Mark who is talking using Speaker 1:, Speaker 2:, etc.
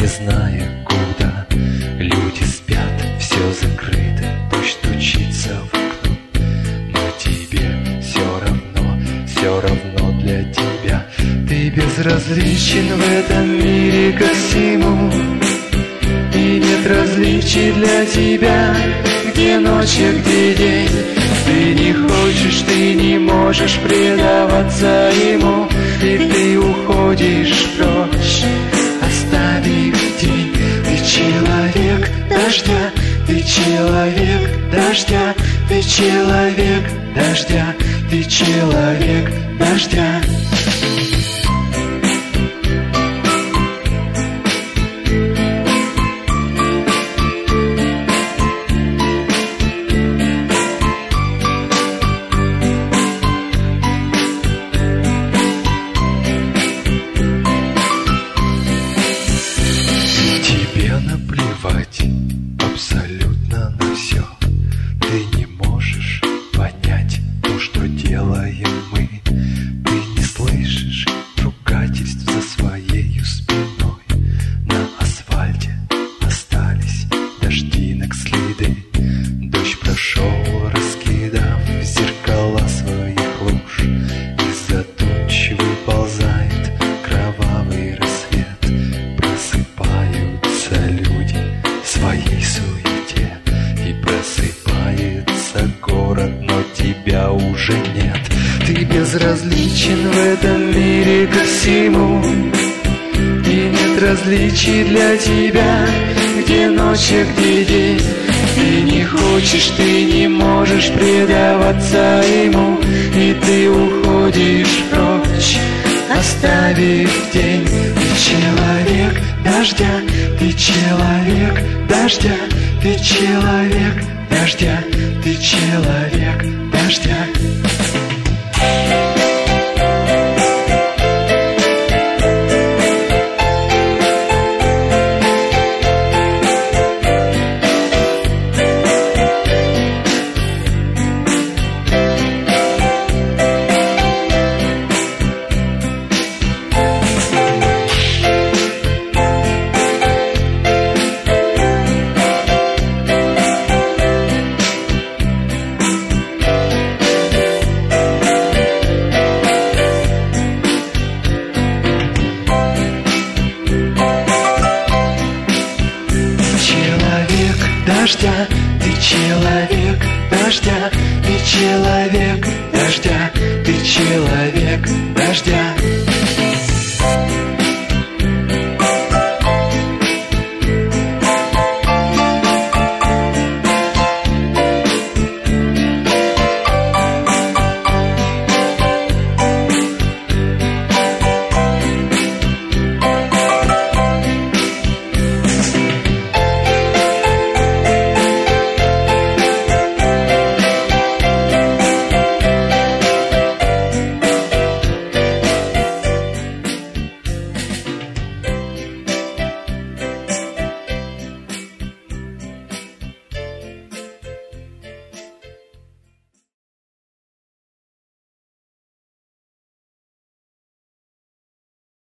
Speaker 1: зная куда. Люди спят, все закрыто, дождь стучится в окно. Но тебе все равно для тебя. Ты безразличен в этом мире ко всему, и нет различий для тебя, где ночь, а где день. Ты не хочешь, ты не можешь предаваться ему, и ты уходишь прочь, оставив день. Ты человек дождя, ты человек дождя, ты человек дождя, ты человек дождя. Наплевать абсолютно на все. Ты не можешь понять то, что делаем мы. Ты не слышишь ругательств за своей спиной. На асфальте остались дождинок следы. Дождь прошел, раскидав зеркала своих луж. Из-за туч выползает кровавый рассвет. Просыпаются люди в своей суете, и просыпается город, но тебя уже нет. Ты безразличен в этом мире ко всему, и нет различий для тебя, где ночь, а где день. Ты не хочешь, ты не можешь предаваться ему, и ты уходишь прочь, оставив день. Ты человек дождя, ты человек дождя, ты человек дождя, ты человек дождя. Дождя, ты человек дождя, ты человек дождя, ты человек дождя.